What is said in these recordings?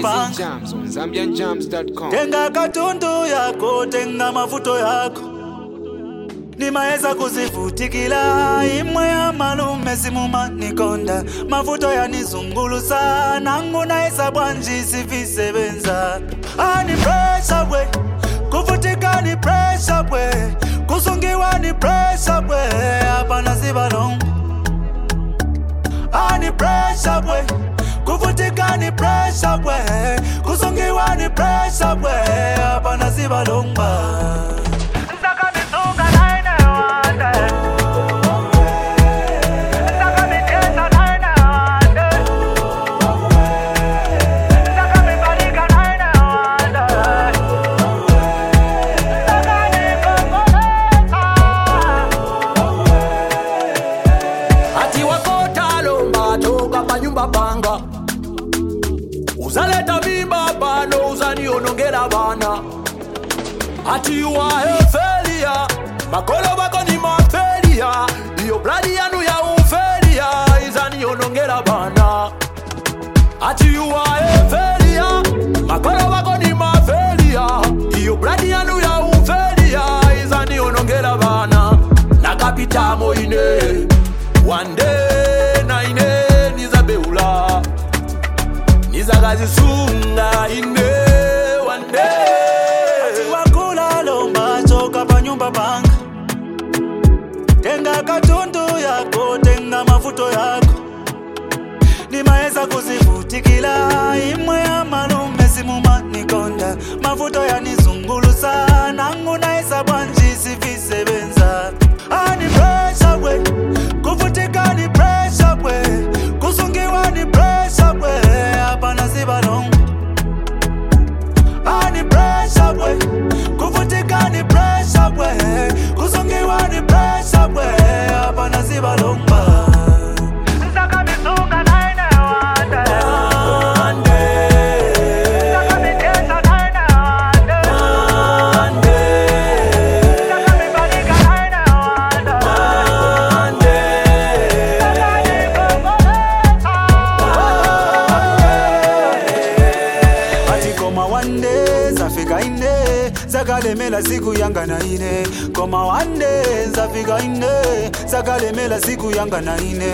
panga. Jams on ZambianJams.com. Tenga katundu yako, tenga mafuto yako. Nimaeza kuzivutikila imwe ya malume simuma nikonda. Mafuto ya nizungulu sana nguna esa bwanji sifisebenza. Ani pressure we, kuvutika ni pressure we, kusungiwa ni pressure we, hapana sibalongo. Ani pressure we, kuvutika ni pressure we, kusungiwa ni pressure we, hapana sibalongo. Banga uzaleta mimba bano uzani onongera bana ati you are a failure makolo bako ni mafelia iyo bloody yanu ya ufelia izani onongera bana ati you are a failure makolo bako ni mafelia iyo bloody yanu ya ufelia izani onongera bana nakapita moine one day na ine Nizabeula Nizagazi sunga ine one day Ati wakula lomba choka pa nyumba panga. Tenga katundu yako, tenga mafuto yako. Nimaeza kuzivutikila imwe ya malume simuma nikonda. Mafuto ya nizungulu sana nguna esa bwanji sifisebenza. Ani pressure we, kuvutika ni pressure we, kusungiwa ni pressure we, hapana sibalongo. Ani pressure we, kuvutika ni pressure we, kusungiwa ni pressure we, hapana sibalongo. Zafika ine, zakalemela siku yanga na ine. Koma wande, zafika ine, zakalemela siku yanga na ine.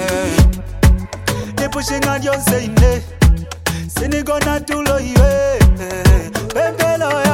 Nipushing on your say ine, sinigona tulo iwe, pempelo